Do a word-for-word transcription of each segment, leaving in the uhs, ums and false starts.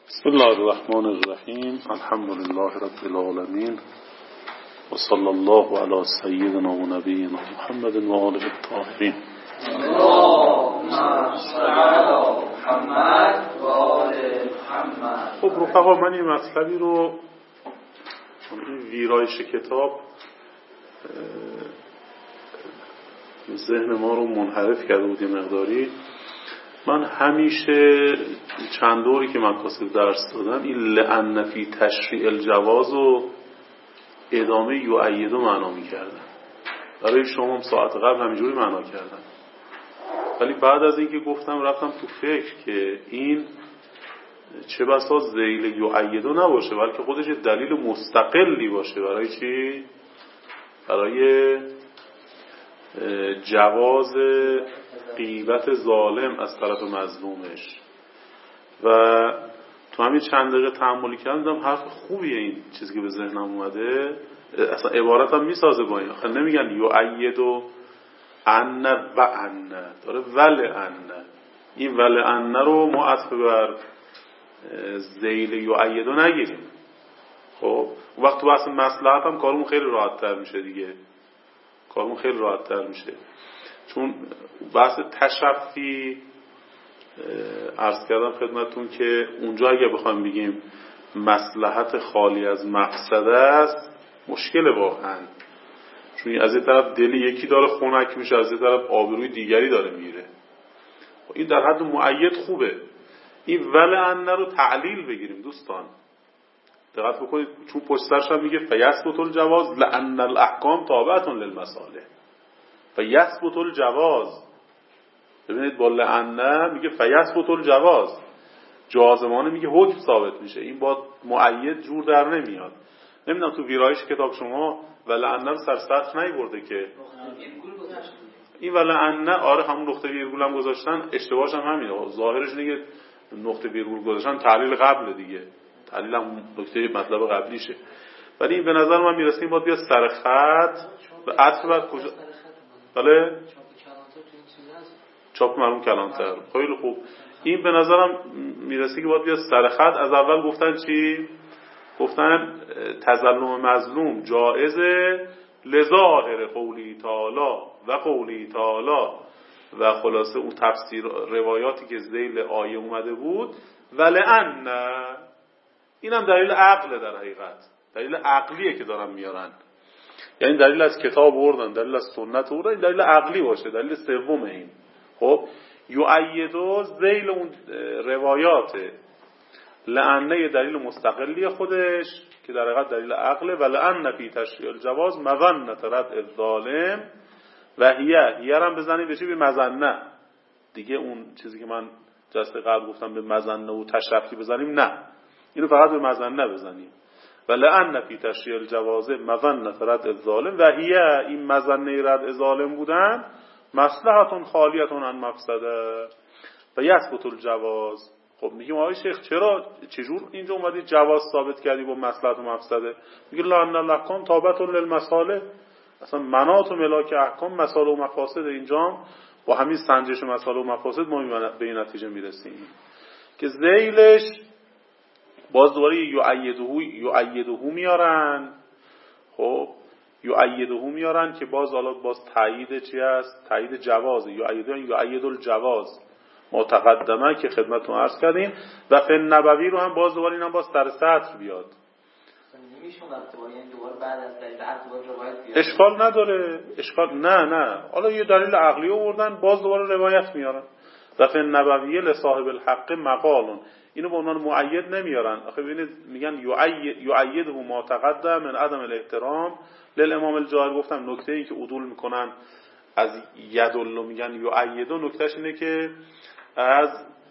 بسم الله الرحمن الرحیم. الحمد لله رب العالمین و صلی الله علی سیدنا و نبینا محمد و آله الطاهرین. اللهم صل علی محمد و آل محمد. خب رفقا، من این مطلبی رو این ویرایش کتاب ذهن ما رو منحرف کرده بود یه مقداری. من همیشه چند دوری که مقاصد درس دادم این لأن فی تشریع الجواز و ادامه یؤید و معنا می‌کردم. برای شما هم ساعت قبل همینجوری معنا کردم، ولی بعد از اینکه گفتم رفتم تو فکر که این چه بسا ذیل یؤید نباشه، بلکه خودش دلیل مستقلی باشه. برای چی؟ برای جواز غیبت ظالم از طرف مظلومش. و تو همین چند دقیقه تأملی کردم دیدم حرف خوبیه این چیزی که به ذهنم اومده. اصلا عبارتم میسازه با این. آخه نمیگن یؤید و ان و ان، داره ول ان. این ول ان رو ما عطف بر ذیل یؤید نگیریم. خب وقت تو بحث مصلحت هم کارمون خیلی راحت تر میشه دیگه. کارمون خیلی راحت تر میشه، چون بحث تشفی عرض کردم خدمتون که اونجا اگه بخوایم بگیم مصلحت خالی از مقصد است مشکل واقعا، چون از یه طرف دل یکی داره خنک میشه، از یه طرف آبروی دیگری داره میره. این در حد مؤید خوبه. این ولعن رو تعلیل بگیریم دوستان، دقت بکنید، چون پشت سرش هم میگه فیثبت الجواز لأن الاحکام تابعة للمصالح. فیثبت الجواز، ببینید با لأن میگه فیثبت الجواز، جازمانه میگه حکم ثابت میشه. این با مؤید جور در نمیاد. نمیدونم تو ویرایش کتاب شما ولعن رو سر سطح نیورده که این ولعن، آره همون نقطه ویرگول هم گذاشتن، اشتباهش هم همینه. ظاهرش دیگه نقطه ویرگول گذاشتن تعلیل قبل دیگه، تعلیل هم نکته مطلب قبلیشه. ولی این به نظر من میرسه این باید بیاد سر خط و عطف بر کجا. بله چاپ مرحوم کلانتر. خیلی خوب. این به نظرم میرسه که باید بیاد سر خط. از اول گفتن چی؟ گفتن تظلم مظلوم جائزه لظاهر قولی تعالی و قولی تعالی و خلاصه اون تفسیر روایاتی که ذیل آیه اومده بود. ولئن، اینم دلیل عقله، در حقیقت دلیل عقلیه که دارن میارن. یعنی دلیل از کتاب آوردن، دلیل از سنت آوردن، دلیل عقلی باشه، دلیل سوم این. خب یؤید ذیل اون روایاته، لعنه دلیل مستقلی خودش که در حقیقت دلیل عقله. و لأن فی تشریع الجواز مظنه رد الظالم و هیه هیه هم بزنیم به چی؟ به مظنه دیگه. اون چیزی که من جلسه قبل گفتم به مظنه و تشرفی بزنیم، نه، اینو فقط به مظنه بزنیم. و لأن فی تشریع الجواز مظنه رد الظالم و هیه، این مظنه رد ظالم بودن مصلحتون خالیتون عن مفسده و یثبت الجواز. خب میگیم آقای شیخ چرا چجور اینجا اومدی جواز ثابت کردی با مصلحت و مفسده؟ میگه لأن الاحکام تابعة للمصالح. اصلا مناط و ملاک احکام مصالح و مفاسد. اینجا با همین سنجش مصالح و مفاسد ما به این نتیجه میرسیم که ذیلش باز دوباره یؤیدهو یؤیدهو میارن. خب یؤیدهو میارن که باز حالا باز تایید چی است؟ تایید جواز. یؤیدهو یؤید الجواز ما تقدمه که خدمتتون عرض کردیم. و فن نبوی رو هم باز دوباره اینم باز سر سطر بیاد. اشکال نداره، اشکال نه نه حالا یه دلیل عقلی آوردن باز دوباره روایت میارن. و فن نبوی لصاحب الحق مقالون، اینو به عنوان مؤید نمیارن. آخه ببینید میگن یؤیده ما تقدم من عدم الاحترام للامام الجاهل. گفتم نکته ای که عدول میکنن از یدلو میگن یؤیده، نکتهش اینه که از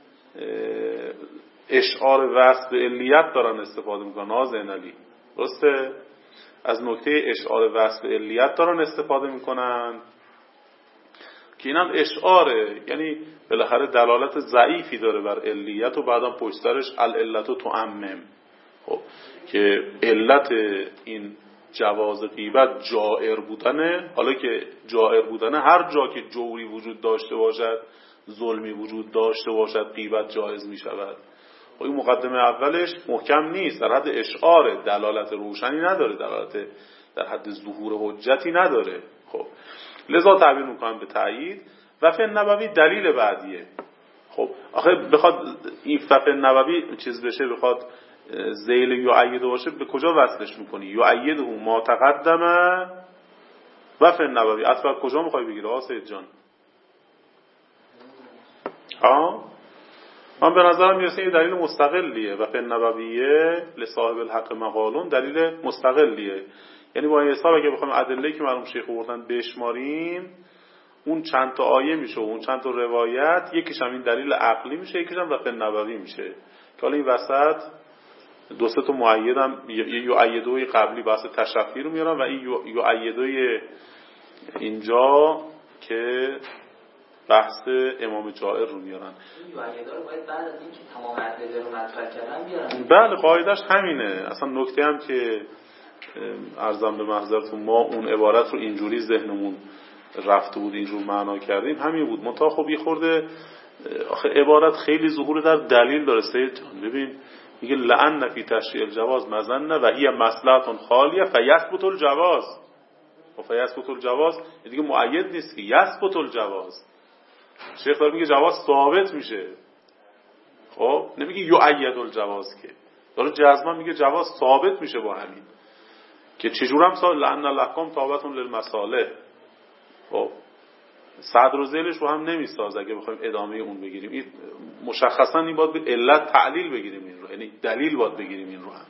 اشعار وصف علیت دارن استفاده میکنن. نازن علی درسته؟ از نکته اشعار وصف علیت دارن استفاده میکنن که اینم اشعاره، یعنی بالاخره دلالت ضعیفی داره بر علیت و بعدم پشت سرش العلت تعمم. خب که علت این جواز غیبت جائر بودنه. حالا که جائر بودنه، هر جا که جوری وجود داشته باشد، ظلمی وجود داشته باشد، غیبت جایز می شود. این مقدمه اولش محکم نیست، در حد اشعار، دلالت روشنی نداره، دلالت در حد ظهور حجتی نداره. خب لذا تعبیر میکنم به تایید. و فی النبوی دلیل بعدیه. خب آخه بخواد این فقه نبوی چیز بشه، بخواد ذیل یعید باشه، به کجا وصلش میکنی؟ یعیده ما تقدمه و فی النبوی اصلا کجا میخوای بگیره آسید جان؟ ها من به نظرم میرسه این دلیل مستقلیه. و فی النبویه لصاحب الحق مقالون دلیل مستقلیه. یعنی با این حساب اگه بخوایم ادله‌ای که مرحوم شیخ آوردن بشماریم، اون چند تا آیه میشه، اون چند تا روایت، یکیش هم این دلیل عقلی میشه، یکیش هم و فی النبوی میشه. که حالا این وسط دو سه تا مؤید هم یؤیدوی قبلی بحث تشفی رو میارن و این یؤیدوی اینجا که بحث امام جائر رو میارن. این یؤیدا رو باید بعد از اینکه تمام ادله رو مطرح کردن بیارن. بله قاعدش همینه. اصلا نکته هم که عرضم به محضرتون، ما اون عبارت رو اینجوری ذهنمون رفته بود اینجور معنا کردیم همین بود. منتها خب یه خورده آخه عبارت خیلی ظهور در دلیل داره سید جان. ببین میگه لعن فی تشریع الجواز مزنه و هی مصلحت خالیه فیثبت الجواز. و فیثبت الجواز دیگه مؤید نیست که یثبت الجواز. شیخ داره میگه جواز ثابت میشه. خب نمیگه یؤید الجواز، که داره جزما میگه جواز ثابت میشه با همین. که چجورم سال لعن الاحکام تابعه للمصالح. خب صدر و ذیلش رو هم نمیساز اگه بخوایم ادامه اون بگیریم. این مشخصا این باید به علت تعلیل بگیریم این رو، یعنی دلیل باید بگیریم این رو هم.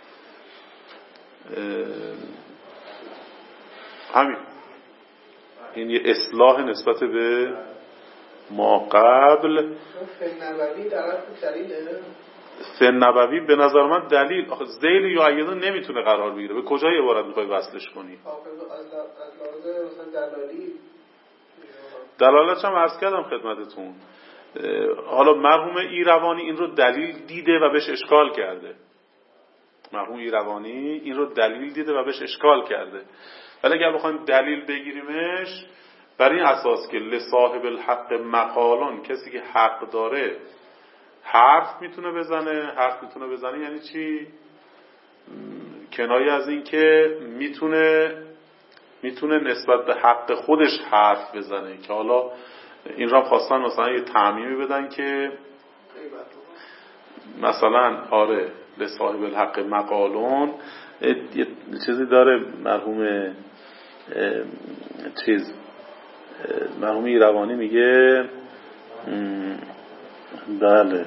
همین این یه اصلاح نسبت به ما قبل. فنبوی در اصل دلیله. فنبوی به نظر من دلیل آخه ذیل یا عیدا نمیتونه قرار بگیره. به کجای عبارت میخوای وصلش کنی؟ دلالتش هم عرض کردم خدمتتون. حالا مرحوم ایروانی این رو دلیل دیده و بهش اشکال کرده. مرحوم ایروانی این رو دلیل دیده و بهش اشکال کرده. ولی اگر بخوایم دلیل بگیریمش بر این اساس که لصاحب الحق مقالان، کسی که حق داره حرف میتونه بزنه. حرف میتونه بزنه یعنی چی؟ کنایه از این که میتونه میتونه نسبت به حق خودش حرف بزنه. که حالا این را خواستن مثلا یه تعمیمی بدن که مثلا آره لصاحب الحق مقالون یه چیزی داره مرحوم چیز مرحوم ایروانی میگه بله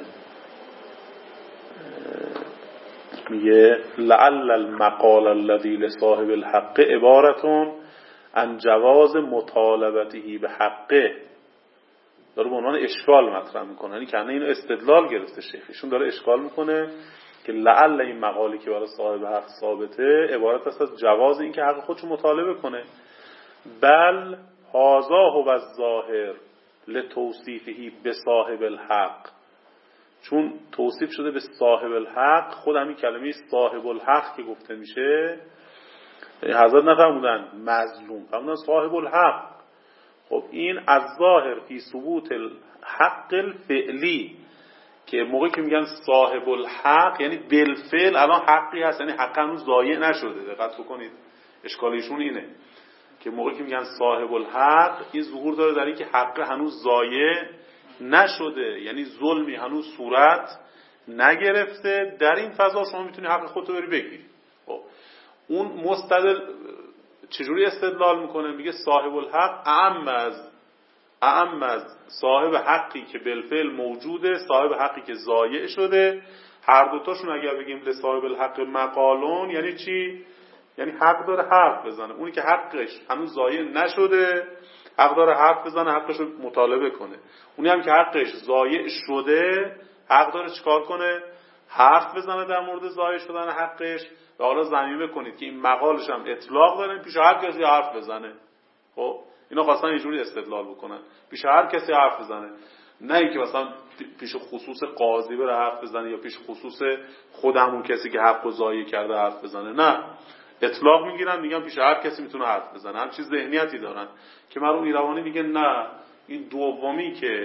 میگه لعل المقال الذي لصاحب الحق عبارتون عن جواز مطالبته به حقه. داره به عنوان اشکال مطرح میکنه، یعنی کنه اینو استدلال گرفته شیخشون داره اشکال میکنه که لعل این مقالی که برای صاحب حق ثابته عبارت است از جواز این که حق خودشو مطالبه کنه. بل هذا هو الظاهر لتوصیفه به صاحب الحق، چون توصیف شده به صاحب الحق. خود همین کلمه صاحب الحق که گفته میشه حضرت نفرمودن مظلوم، فرمودن صاحب الحق. خب این از ظاهر فی ثبوت الحق الفعلی، که موقعی که میگن صاحب الحق یعنی بالفعل الان حقی هست، یعنی حق هنوز ضایع نشده. دقت بکنید اشکالشون اینه که موقعی که میگن صاحب الحق این ظهور داره در این که حق هنوز ضایع نشده، یعنی ظلمی هنوز صورت نگرفته. در این فضا شما میتونی حق خودتو بری بگیری. خب اون مستدل چجوری استدلال میکنه؟ میگه صاحب الحق اعم از اعم از صاحب حقی که بالفعل موجوده، صاحب حقی که ضایع شده. هر دوتاشون اگر بگیم لصاحب الحق مقالون یعنی چی؟ یعنی حق داره حرف بزنه. اونی که حقش هنوز ضایع نشده حق داره حرف بزنه، حقش رو مطالبه کنه. اونی هم که حقش ضایع شده حق داره چیکار کنه؟ حرف بزنه در مورد ضایع شدن حقش. و حالا ضمیمه کنید که این مقالش هم اطلاق داره، پیش هر کسی حرف بزنه. خب اینا خواستن اینجوری استدلال بکنن، پیش هر کسی حرف بزنه، نه اینکه مثلا پیش خصوص قاضی بره حرف بزنه یا پیش خصوص خودمون کسی که حقو ضایع کرده حرف بزنه. نه، اطلاق میگیرن میگن پیش هر کسی میتونه حرف بزنه. هم چیز ذهنیتی دارن که مرحوم ایروانی میگه نه، این دومی که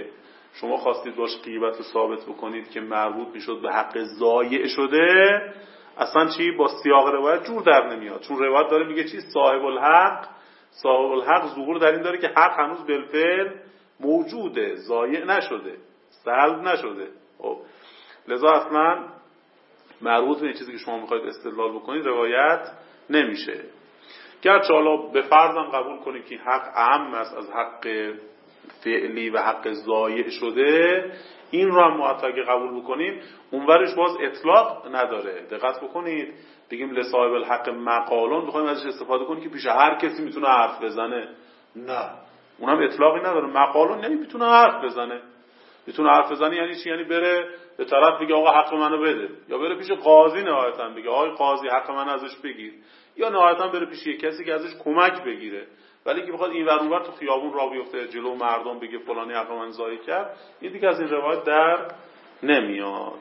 شما خواستید باش غیبت رو ثابت بکنید که مربوط میشد به حق ضایع شده، اصلا چی با سیاق روایت جور در نمیاد، چون روایت داره میگه چی صاحب الحق صاحب الحق ظهور در این داره که حق هنوز بالفعل موجوده، ضایع نشده، سلب نشده. خب لذا اصلا مربوط به این چیزی که شما میخواید استدلال بکنید روایت نمیشه. گرچه حالا به فرضم قبول کنید که حق اعم است از حق فعلی و حق ضایع شده، این رو هم ما حتی قبول بکنیم اونورش باز اطلاق نداره. دقت بکنید بگیم لصاحب الحق مقالون بخوایم ازش استفاده کنیم که پیش هر کسی میتونه حرف بزنه، نه اونم اطلاقی نداره. مقالون یعنی میتونه حرف بزنه. میتونه حرف بزنه یعنی چی؟ یعنی بره به طرف بگه آقا حق منو بده، یا بره پیش قاضی نهایتا بگه آقای قاضی حق من ازش بگیر، یا نهایتا بره پیش یک کسی که ازش کمک بگیره. ولی که بخواد این ور اون ور تو خیابون راه بیفته جلو مردم بگه فلانی حق من ضایع کرد، این دیگه از این روایت در نمیاد.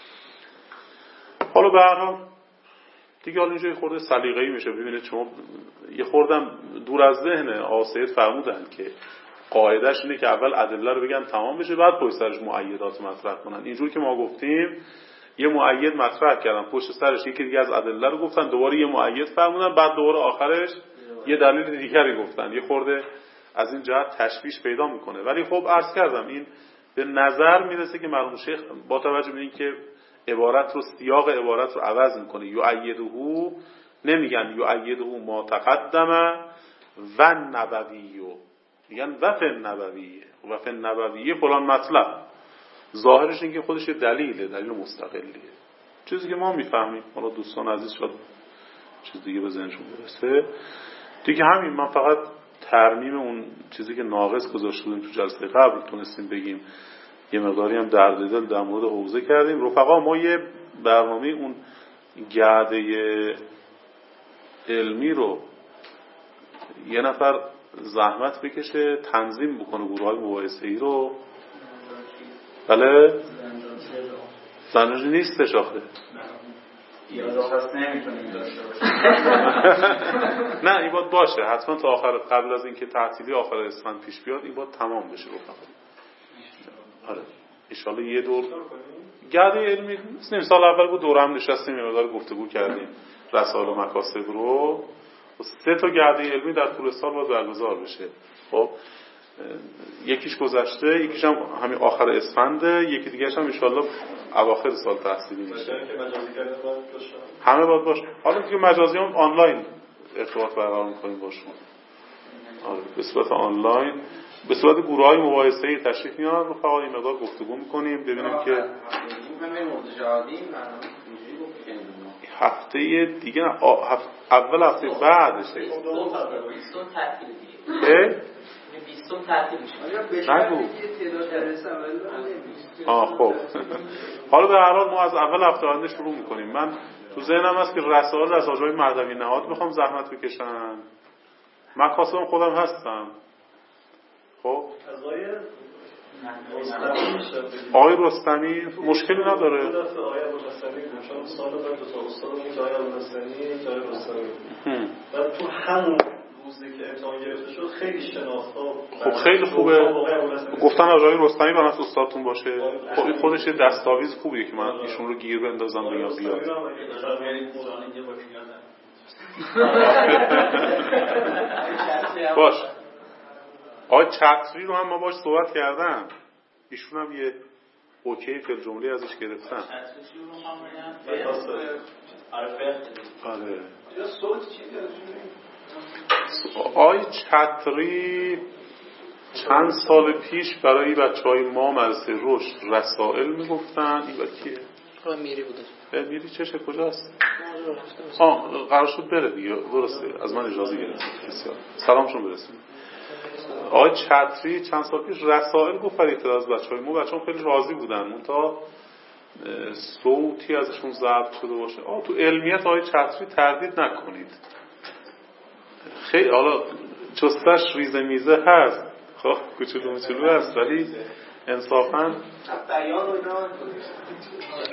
حالا به هر حال دیگه حالا اینجا یه خورده سلیقه‌ای میشه. ببینید شما یه خوردم دور از ذهن آسید فرمودن که قاعدهش اینه که اول ادله رو بگن تمام بشه بعد پشت سرش مؤیدات مطرح کنن. اینجور که ما گفتیم یه مؤید مطرح کردن پشت سرش یکی دیگه از ادله رو گفتن، دوباره یه مؤید فرمودن، بعد دوباره آخرش یه دلیل دیگری گفتن. یه خورده از این جهت تشویش پیدا میکنه. ولی خب عرض کردم این به نظر میرسه که مرحوم شیخ با توجه به اینکه عبارت رو سیاق عبارت رو عوض میکنه، یؤیده نمیگن یؤیده ما تقدم و نبویو، میگن وفن نبویه وفن نبویه فلان مطلب. ظاهرش این که خودش یه دلیله، دلیل مستقلیه، چیزی که ما میفهمیم. حالا دوستان عزیز شاید چیز دیگه به ذهنشون برسه دیگه. همین من فقط ترمیم اون چیزی که ناقص گذاشته بودیم تو جلسه قبل تونستیم بگیم، یه مقداری هم درد دل در مورد حوزه کردیم. رفقا ما یه برنامه اون گرده علمی رو یه نفر زحمت بکشه تنظیم بکنه، گروه‌های مباحثه‌ای رو. بله زنجی نیستش آخه نه این باید باشه حتما تا آخر، قبل از اینکه تعطیلی آخر اسفند پیش بیاد این باید تمام بشه. رفقا آره انشالله یه دور گرده علمی نیم سال اول بود دوره هم نشستیم یه مقدار گفتگو کردیم رسائل و مکاسب رو، سه تا گرده علمی در طول سال باید برگزار بشه. خب یکیش گذشته، یکیش هم همین آخر اسفنده، یکی دیگه‌اش هم انشالله اواخر سال تحصیلی میشه. همه باید باشه. حالا دیگه مجازی هم آنلاین ارتباط برقرار می‌کنیم باشون. آره به صورت آنلاین به صورت گروه‌های مباحثه‌ای تشریف میارن رو فقط این مقدار گفتگو می‌کنیم ببینیم که هفته دیگه نه هفته اول هفته بعدش بیستم تعطیل دیگه بیستم تعطیل میشه. نگو آه خب حالا به هر حال ما از اول هفته آینده شروع می‌کنیم. من تو ذهنم هست که رسائل از آجای مهدوی نهاد میخوام زحمت بکشن، مکاسبم خودم هستم. خب آقای رستمی مشکلی نداره. آقای رستمی چون سال بعد دو تا استاد بود که آقای رستمی جای رستمی بعد تو همون روزی که امتحان گرفته شد خیلی شناخت‌ها خب خیلی خوبه گفتن آقای رستمی بنفس استادتون باشه. خب این خودش یه دستاویز خوبیه که من ایشون رو گیر بندازم بگم بیاد. باش آقای چتری رو هم ما باش صحبت کردم، ایشون هم یه اوکی فل جمله ازش گرفتن. آره آقای چتری چند سال پیش برای بچهای ما مدرسه رشد رسائل میگفتن. این کیه؟ آقای میری بوده. میری چشه کجاست؟ آه قرار شد بره دیگه درسته از من اجازه گرفت. بسیار سلامشون برسیم. آقای چتری چند سال پیش رسائل گفت برای اعتراض بچهای ما، بچه‌ها خیلی راضی بودن منتها صوتی ازشون ضبط شده باشه. آه تو علمیت آقای چتری تردید نکنید، خیلی حالا چستش ریزه میزه هست، خب کوچولو موچولو هست ولی انصافاً